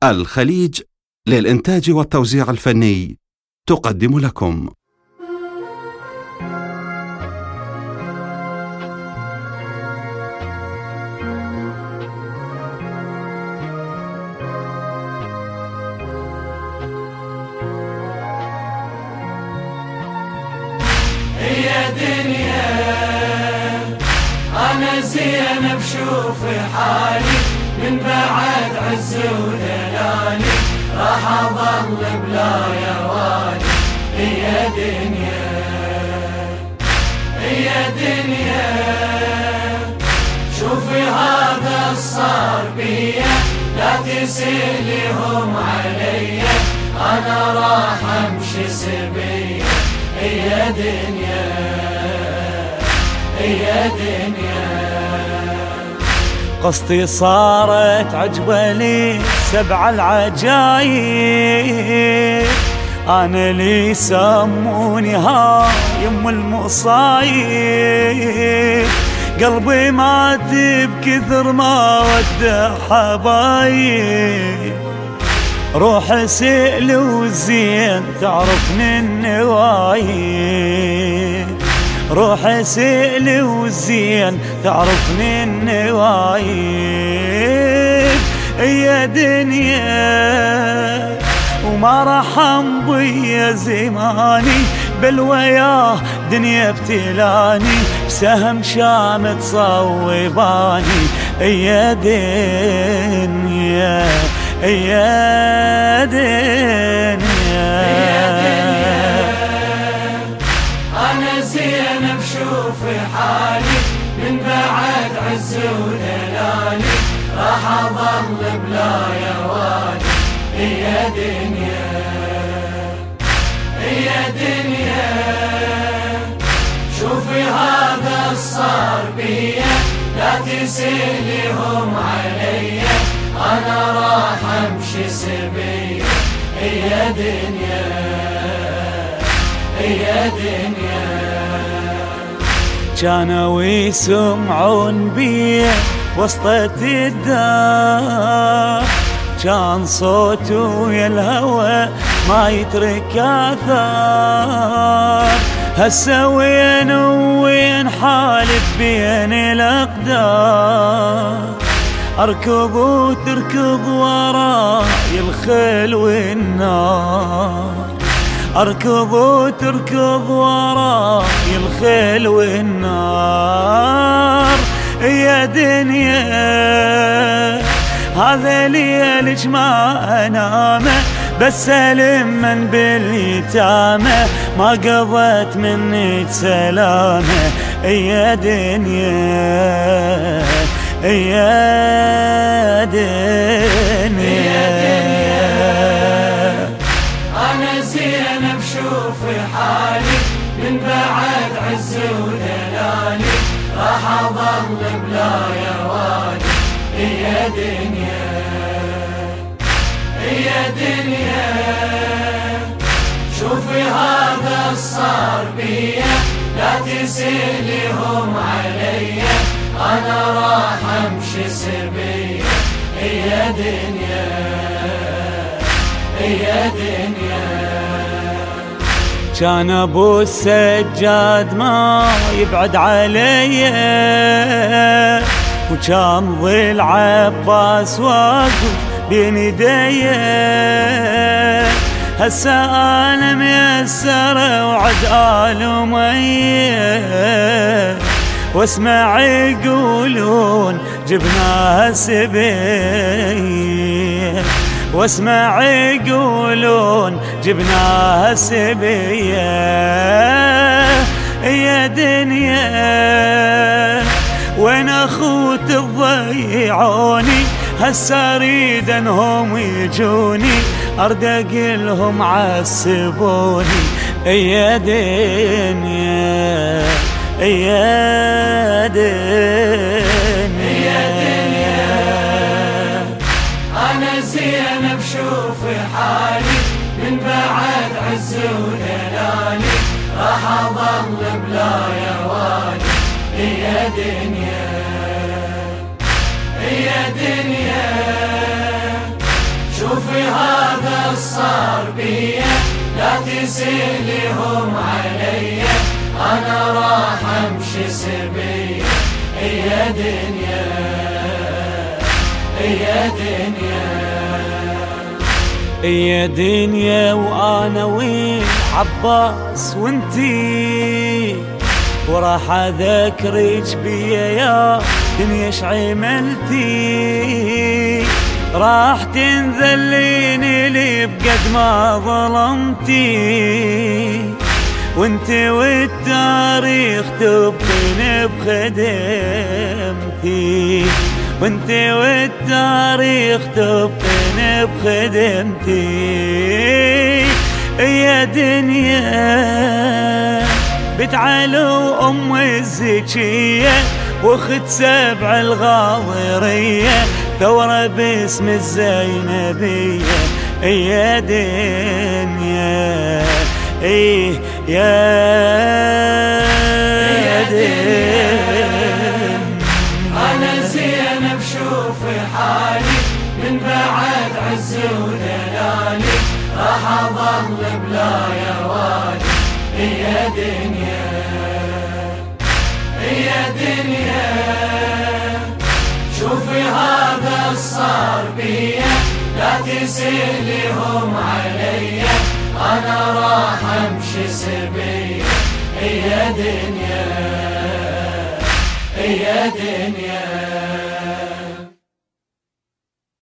الخليج للإنتاج والتوزيع الفني تقدم لكم يا دنيا أنا زين بشوف حالي من بعد عز ودلالي راح أظل بلا يوالي. يا دنيا يا دنيا شوفي هذا الصار بيا لا تسأليهم عليا أنا راح أمشي سبيا. يا دنيا يا دنيا قصتي صارت عجبة لي 7 العجايب أنا اللي يسموني هايم المصايب قلبي مات بكثر ما ودع حبايب روح سئل وزين تعرفني النوايب روح سئل وزين تعرفني النوايب. يا دنيا وما راح امضي زماني بل وياه دنيا ابتلاني بسهم شامت صوباني. يا دنيا يا دنيا أنا زين بشوف حالي من بعد عز ودلالي راح أظل بلا يوالي. يا دنيا يا دنيا شوفي هذا الصار بيا لا تسأليهم عليا أنا راح أمشي سبيا. يا دنيا يا دنيا كانوا يسمعون بي وسطة الدار كان صوته يا الهوى ما يترك آثار هسه وين وين حالف بين الأقدار أركض وتركض وراي الخيل والنار أركض وتركض وراي الخيل والنار. يا دنيا هذا ليلك ما أنامه بس ألمن باليتامى ما قضت منك سلامة. يا دنيا يا دنيا أنا زين بشوف حالي من بعد عز ودلالي راح أظل بلا يوالي. يا دنيا يا دنيا شوفي هذا الصار بيا لا تسأليهم عليا أنا راح أمشي سبيا. يا دنيا يا دنيا كان ابو السجاد ما يبعد علي وكان ظل عباس واقف بين يدي هسه انا ميسر وعد آل أمية واسمع يقولون جبناها سبية واسمع يقولون جبناها سبية. يا دنيا وين اخوت تضيعوني هسه اريد انهم يجوني اردق لهم عسبوني. يا دنيا يا دنيا أنا زين بشوف حالي من بعد عز ودلالي راح أظل بلا يوالي. يا دنيا يا دنيا شوفي هذا الصار بيا لا تسأليهم عليا أنا راح أمشي سبيا يا دنيا يا دنيا يا دنيا وأنا وين عباس وانتي وراح أذكرك بيا يا دنيا شعملتي راح تنذليني لي بقد ما ظلمتي وانتي والتاريخ تبقين بخدمتي وانتي والتاريخ تبقين بخدمتي يا دنيا بنت علو أم الزكية واخت سبع الغاضرية ثورة باسم الزينبية يا دنيا ايه يا دنيا أنا زينب شوفي حالي من بعد عز ودلالي راح أظل بلا يا والي يا دنيا يا دنيا شوفي هذا الصار بيا لا تسأليهم عليا أنا راح أمشي سبيا يا دنيا يا دنيا